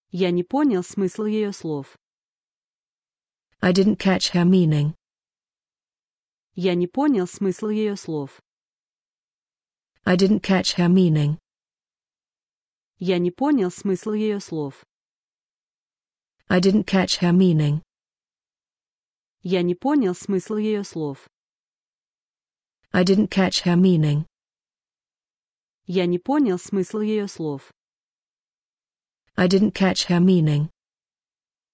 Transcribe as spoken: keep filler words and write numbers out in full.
Я не понял смысл ее слов. I didn't catch her meaning. Я не понял смысл ее слов. I didn't catch her meaning. Я не понял смысл ее слов. I didn't catch her meaning. Я не понял смысл ее слов. I didn't catch her meaning. Я не понял смысл ее слов. I didn't catch her meaning.